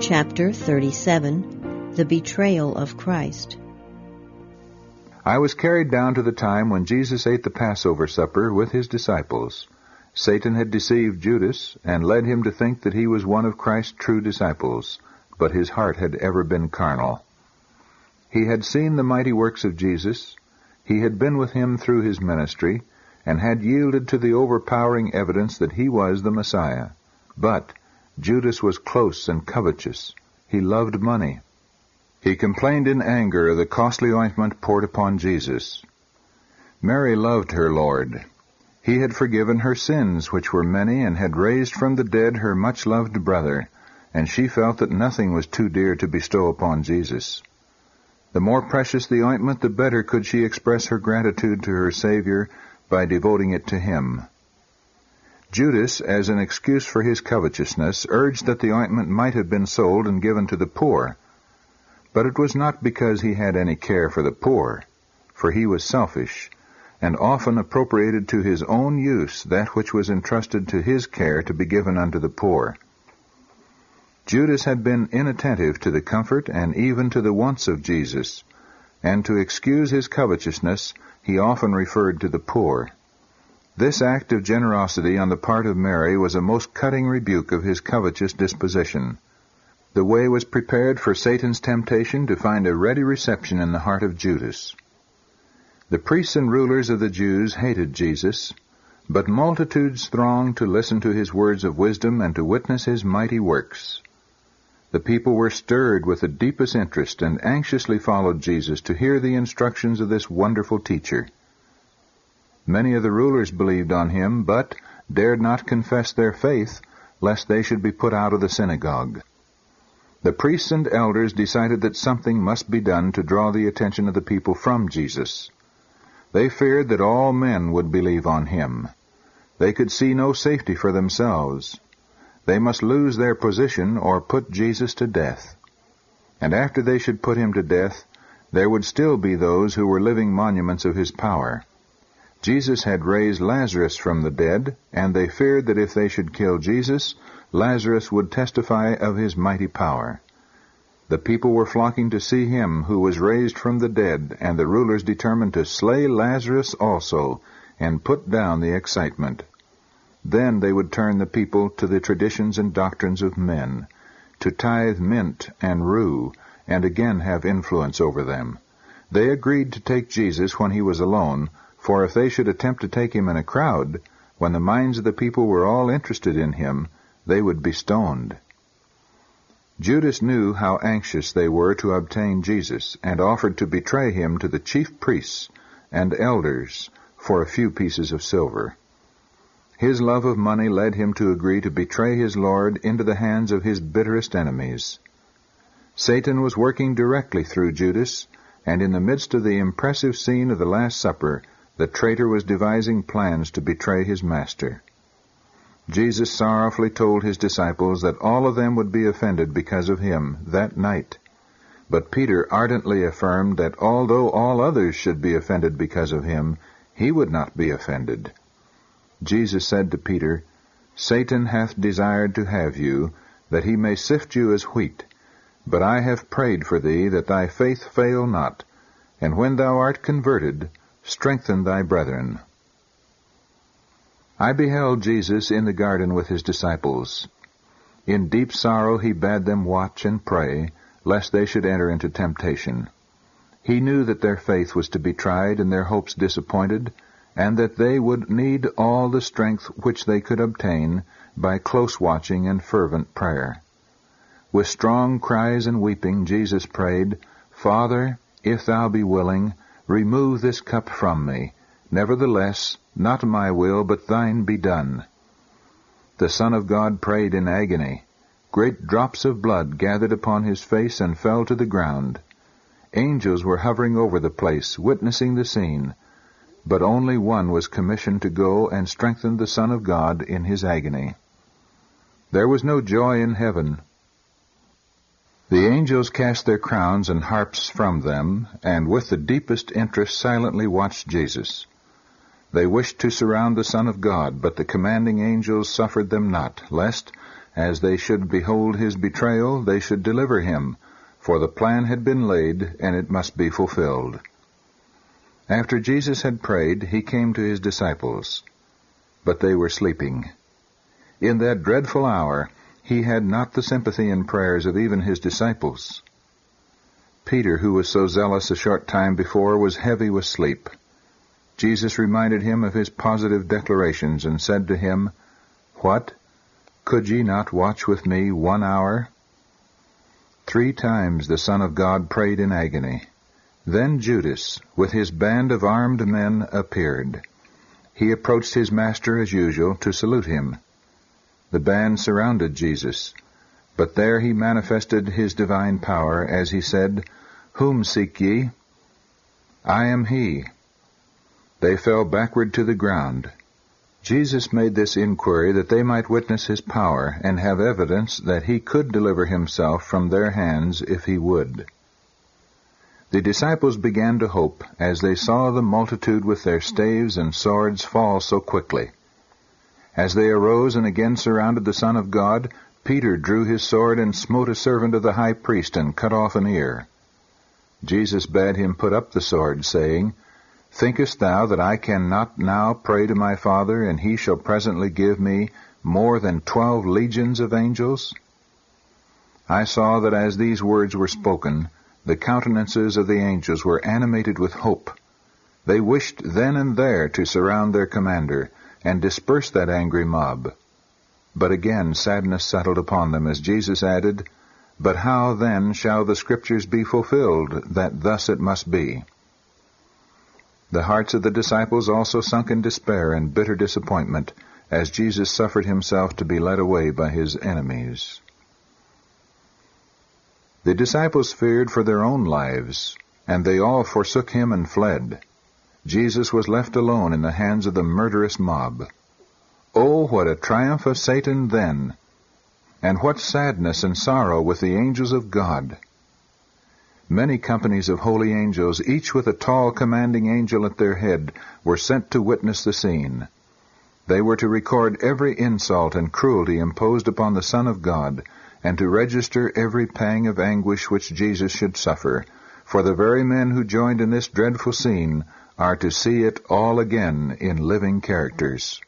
Chapter 37, The Betrayal of Christ. I was carried down to the time when Jesus ate the Passover supper with his disciples. Satan had deceived Judas and led him to think that he was one of Christ's true disciples, but his heart had ever been carnal. He had seen the mighty works of Jesus, he had been with him through his ministry, and had yielded to the overpowering evidence that he was the Messiah. But Judas was close and covetous. He loved money. He complained in anger of the costly ointment poured upon Jesus. Mary loved her Lord. He had forgiven her sins, which were many, and had raised from the dead her much-loved brother, and she felt that nothing was too dear to bestow upon Jesus. The more precious the ointment, the better could she express her gratitude to her Savior by devoting it to him. Judas, as an excuse for his covetousness, urged that the ointment might have been sold and given to the poor. But it was not because he had any care for the poor, for he was selfish, and often appropriated to his own use that which was entrusted to his care to be given unto the poor. Judas had been inattentive to the comfort and even to the wants of Jesus, and to excuse his covetousness, he often referred to the poor. This act of generosity on the part of Mary was a most cutting rebuke of his covetous disposition. The way was prepared for Satan's temptation to find a ready reception in the heart of Judas. The priests and rulers of the Jews hated Jesus, but multitudes thronged to listen to his words of wisdom and to witness his mighty works. The people were stirred with the deepest interest and anxiously followed Jesus to hear the instructions of this wonderful teacher. Many of the rulers believed on him, but dared not confess their faith, lest they should be put out of the synagogue. The priests and elders decided that something must be done to draw the attention of the people from Jesus. They feared that all men would believe on him. They could see no safety for themselves. They must lose their position or put Jesus to death. And after they should put him to death, there would still be those who were living monuments of his power. Jesus had raised Lazarus from the dead, and they feared that if they should kill Jesus, Lazarus would testify of his mighty power. The people were flocking to see him who was raised from the dead, and the rulers determined to slay Lazarus also, and put down the excitement. Then they would turn the people to the traditions and doctrines of men, to tithe mint and rue, and again have influence over them. They agreed to take Jesus when he was alone, for if they should attempt to take him in a crowd, when the minds of the people were all interested in him, they would be stoned. Judas knew how anxious they were to obtain Jesus, and offered to betray him to the chief priests and elders for a few pieces of silver. His love of money led him to agree to betray his Lord into the hands of his bitterest enemies. Satan was working directly through Judas, and in the midst of the impressive scene of the Last Supper, the traitor was devising plans to betray his master. Jesus sorrowfully told his disciples that all of them would be offended because of him that night. But Peter ardently affirmed that although all others should be offended because of him, he would not be offended. Jesus said to Peter, "Satan hath desired to have you, that he may sift you as wheat. But I have prayed for thee, that thy faith fail not, and when thou art converted, strengthen thy brethren." I beheld Jesus in the garden with his disciples. In deep sorrow he bade them watch and pray, lest they should enter into temptation. He knew that their faith was to be tried and their hopes disappointed, and that they would need all the strength which they could obtain by close watching and fervent prayer. With strong cries and weeping, Jesus prayed, "Father, if thou be willing, remove this cup from me. Nevertheless, not my will, but thine be done." The Son of God prayed in agony. Great drops of blood gathered upon his face and fell to the ground. Angels were hovering over the place, witnessing the scene, but only one was commissioned to go and strengthen the Son of God in his agony. There was no joy in heaven. The angels cast their crowns and harps from them, and with the deepest interest silently watched Jesus. They wished to surround the Son of God, but the commanding angels suffered them not, lest, as they should behold his betrayal, they should deliver him, for the plan had been laid, and it must be fulfilled. After Jesus had prayed, he came to his disciples, but they were sleeping. In that dreadful hour, he had not the sympathy and prayers of even his disciples. Peter, who was so zealous a short time before, was heavy with sleep. Jesus reminded him of his positive declarations and said to him, "What? Could ye not watch with me 1 hour?" 3 times the Son of God prayed in agony. Then Judas, with his band of armed men, appeared. He approached his master as usual to salute him. The band surrounded Jesus, but there he manifested his divine power as he said, "Whom seek ye?" "I am he." They fell backward to the ground. Jesus made this inquiry that they might witness his power and have evidence that he could deliver himself from their hands if he would. The disciples began to hope as they saw the multitude with their staves and swords fall so quickly. As they arose and again surrounded the Son of God, Peter drew his sword and smote a servant of the high priest and cut off an ear. Jesus bade him put up the sword, saying, "Thinkest thou that I cannot now pray to my Father, and he shall presently give me more than 12 legions of angels?" I saw that as these words were spoken, the countenances of the angels were animated with hope. They wished then and there to surround their commander and disperse that angry mob. But again sadness settled upon them as Jesus added, "But how then shall the Scriptures be fulfilled, that thus it must be?" The hearts of the disciples also sunk in despair and bitter disappointment as Jesus suffered himself to be led away by his enemies. The disciples feared for their own lives, and they all forsook him and fled. Jesus was left alone in the hands of the murderous mob. Oh, what a triumph of Satan then! And what sadness and sorrow with the angels of God! Many companies of holy angels, each with a tall commanding angel at their head, were sent to witness the scene. They were to record every insult and cruelty imposed upon the Son of God, and to register every pang of anguish which Jesus should suffer, for the very men who joined in this dreadful scene are to see it all again in living characters.